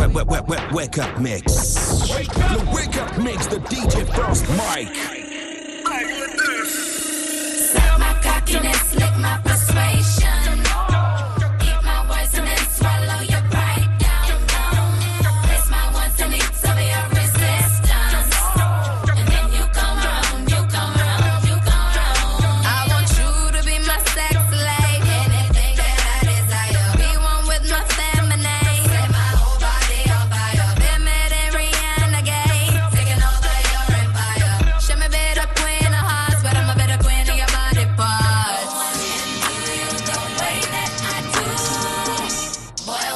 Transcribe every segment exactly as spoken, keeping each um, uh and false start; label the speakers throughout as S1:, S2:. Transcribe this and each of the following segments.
S1: wake, wake, wake, wake, wake up mix. The wake up mix, the D J Frost Mike.
S2: Suck my cockiness, lick my persuasion. Eat my words and then swallow your pride down. Place my wants and needs of your resistance. And then you come around, you come around, you come around. I want you to be my sex slave. Anything that I desire. Be one with my feminine. Set my whole body on fire. Been mad and Rihanna gay. Taking over your empire. Show me better queen of hearts, but I'm a better queen of your body parts. The way that I do, boy,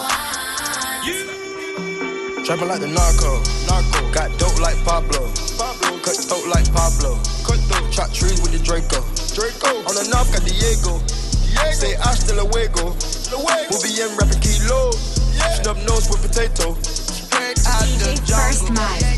S2: why?
S3: Trapping like the narco, narco. Got dope like Pablo, Pablo. Cut throat like Pablo, cut throat. Chop trees with the Draco, Draco. On the north got Diego, Diego. Say hasta luego, luego. We'll be in rapping kilo, yeah. Snub nose with potato. Straight out the jungle.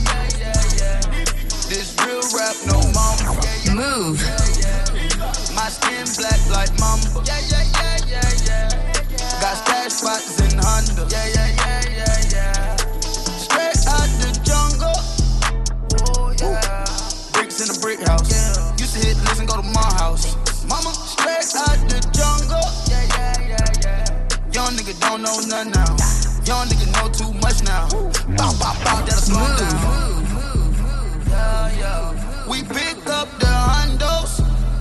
S3: This real rap, no mama.
S2: Move.
S3: My skin black like mamba. Yeah, yeah, yeah, yeah, yeah. Got stash spots in Honda. Yeah, yeah, yeah, yeah, yeah. Straight out the jungle. Oh, yeah. Bricks in a brick house. Yeah. Used to hit this and go to my house. Mama, straight out the jungle. Yeah, yeah, yeah, yeah. Young nigga don't know nothing now. Young nigga know too much now. Bow, bow, bow, that'll slow down. Yeah, yeah. We pick up the hondos.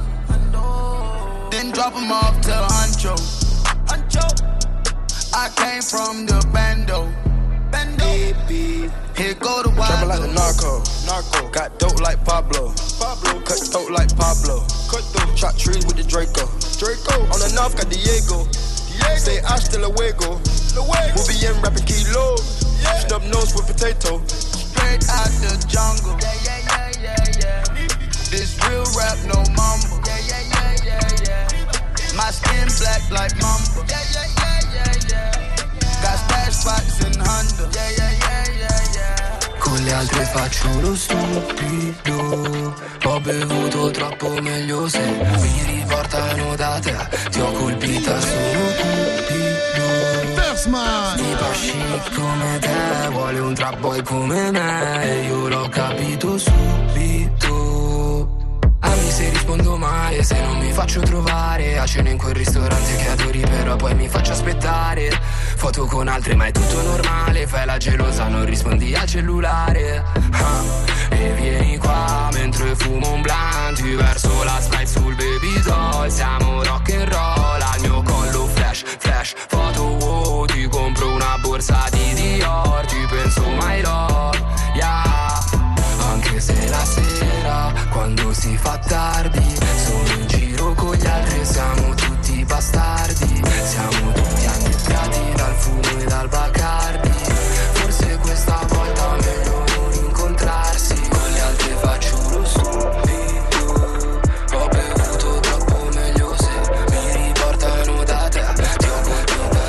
S3: Then drop them off to Huncho. Huncho. I came from the bando. Bando. Baby. Here go the wild. Trapping like the narco. Narco. Got dope like Pablo. Pablo. Cut throat like Pablo. Cut throat. Chop trees with the Draco. Draco. On the north got Diego. Diego. Say hasta luego. Luego. We'll be in rapping kilo. Yeah. Snub nose with potato. Straight out the jungle. Yeah, yeah, yeah, yeah, yeah. This real rap, no mumble. Yeah, yeah, yeah, yeah, yeah. My skin black like mamba. Yeah, yeah, yeah, yeah, yeah. Got stash spots in Honda. Yeah, yeah, yeah, yeah, yeah.
S4: Con le altre faccio lo stupido. Ho bevuto troppo, meglio se mi riportano da te. Ti ho colpita, sono cupido. Tipa chic come te, vuole un trap boy come me. E io l'ho capito subito. Ami se rispondo male, se non mi faccio trovare a cena in quel ristorante che adori, però poi mi faccio aspettare. Foto con altre ma è tutto normale. Fai la gelosa, non rispondi al cellulare. ah, E vieni qua mentre fumo un blunt, verso la slide sul baby doll. Siamo rock and roll, al mio collo flash, flash, foto wow. Ti compro una borsa di Dior, ti penso my love, yeah. Anche se la sera, quando si fa tardi, sono in giro con gli altri, siamo tutti bastardi. Siamo tutti annettati dal fumo e dal Bacardi. Forse questa volta meglio non incontrarsi. Con le altre faccio lo stupido. Ho bevuto troppo, meglio se mi riportano da te. Ti ho colpita,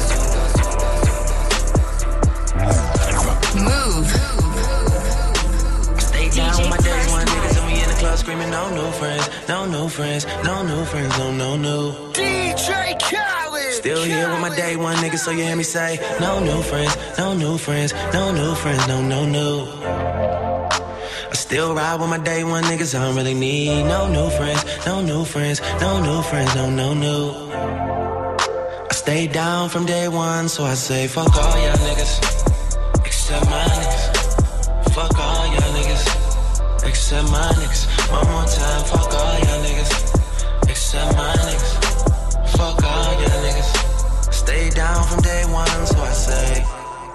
S2: Move.
S5: Stay down with my day one niggas and we in the club screaming no new friends, no new friends, no new friends, no no new.
S3: D J Khaled.
S5: Still here with my day one niggas, so you hear me say no new friends, no new friends, no new friends, no no new. I still ride with my day one niggas, I don't really need no new friends, no new friends, no new friends, no no new. I stay down from day one, so I say fuck all y'all niggas, except my niggas. Fuck all y'all niggas, except my niggas. One more time, fuck all y'all niggas, except my niggas. Fuck all y'all niggas. Stay down from day one, so I say.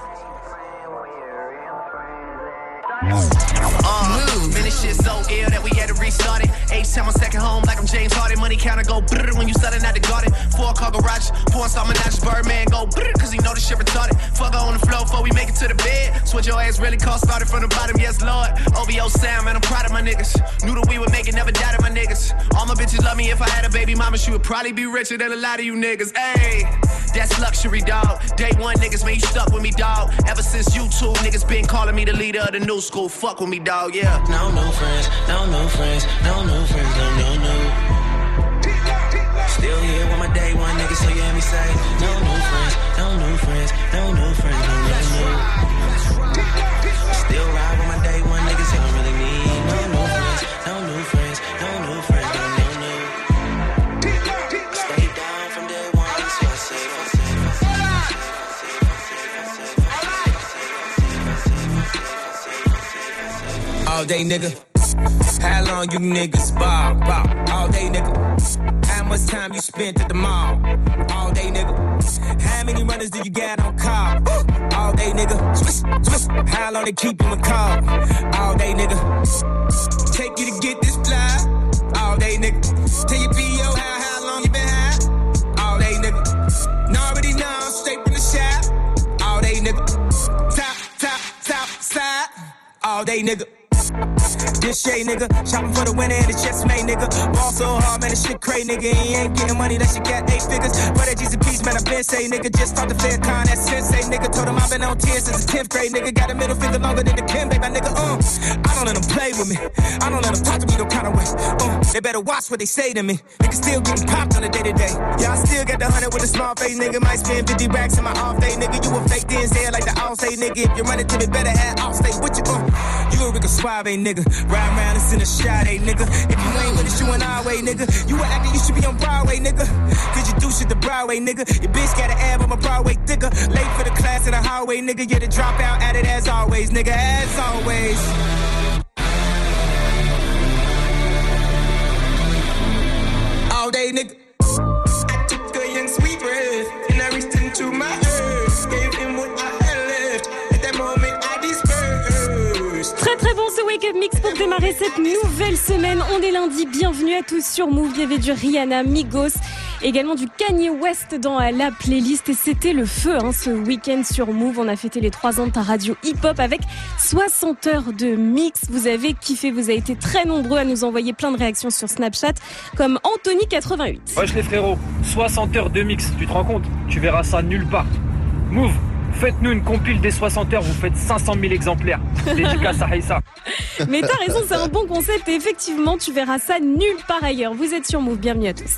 S6: Uh, man, this shit so ill that we had to restart it. H time on second home like I'm James Harden. Money counter go brrr when you selling out the garden. Four car garage, four star menage. Birdman go brrr cause he know this shit retarded. Fuck her on the floor before we make it to the bed. Switch your ass really cost, started from the bottom, yes lord. O V O sound, man, I'm proud of my niggas. Knew that we would make it, never doubted my niggas. All my bitches love me, if I had a baby mama, she would probably be richer than a lot of you niggas. Ayy, that's luxury, dog. Day one niggas, man, you stuck with me, dog. Ever since you two niggas been calling me the leader of the new school. Fuck with me, dog, yeah.
S5: No new friends, no new friends, no new friends, no no no. Still here with my day one niggas, so you hear me say no new friends, no new friends, no new friends, no no no.
S1: All day, nigga. How long you niggas ball, ball? All day, nigga. How much time you spent at the mall? All day, nigga. How many runners do you got on call? All day, nigga. Swish, swish. How long they keep you in call? All day, nigga. Take you to get this fly. All day, nigga. Tell your P O how, how long you been high? All day, nigga. Know already know, straight from the shop. All day, nigga. Top, top, top, side. All day, nigga. This shade, nigga. Shopping for the winner and the chest made, nigga. Ball so hard, man, this shit cray, nigga. He ain't getting money, that shit got eight figures. But that G's a piece, man, I been say, nigga. Just start the fair con, that sensei, nigga. Told him I've been on ten since the tenth grade, nigga. Got a middle finger longer than the Kim, baby, nigga. Uh, I don't let them play with me. I don't let them talk to me no kind of way. Uh, they better watch what they say to me. Niggas still getting popped on the day to day. Yeah, I still got the hundred with a small face, nigga. Might spend fifty racks in my off day, nigga. You a fake Denzel like the all say, nigga. If you run it to me, better have off stay with you. Uh, you a Rico Suave, nigga. Ride around and send a shot, eh, nigga. If you ain't with us, you an our way, nigga. You a actor, you should be on Broadway, nigga. Cause you do shit the Broadway, nigga. Your bitch got an ab, I'm a Broadway thicker. Late for the class in the hallway, nigga. You're the dropout at it as always, nigga. As always. All day, nigga. I took a young sweet breath and I reached into my earth. Gave him what I had left. At that moment, I dispersed.
S7: Très très bon ce Wake Up Mix pour démarrer cette nouvelle semaine. On est lundi, bienvenue à tous sur Move. Il y avait du Rihanna, Migos, également du Kanye West dans la playlist. Et c'était le feu hein, ce week-end sur Move. On a fêté les trois ans de ta radio hip-hop avec soixante heures de mix. Vous avez kiffé, vous avez été très nombreux à nous envoyer plein de réactions sur Snapchat, comme Anthony quatre-vingt-huit.
S8: Wesh les frérots, soixante heures de mix, tu te rends compte? Tu verras ça nulle part. Move, faites-nous une compile des soixante heures, vous faites cinq cent mille exemplaires. Dédicace à Haïssa.
S7: Mais t'as raison, c'est un bon concept et effectivement, tu verras ça nulle part ailleurs. Vous êtes sur Move, bienvenue à tous.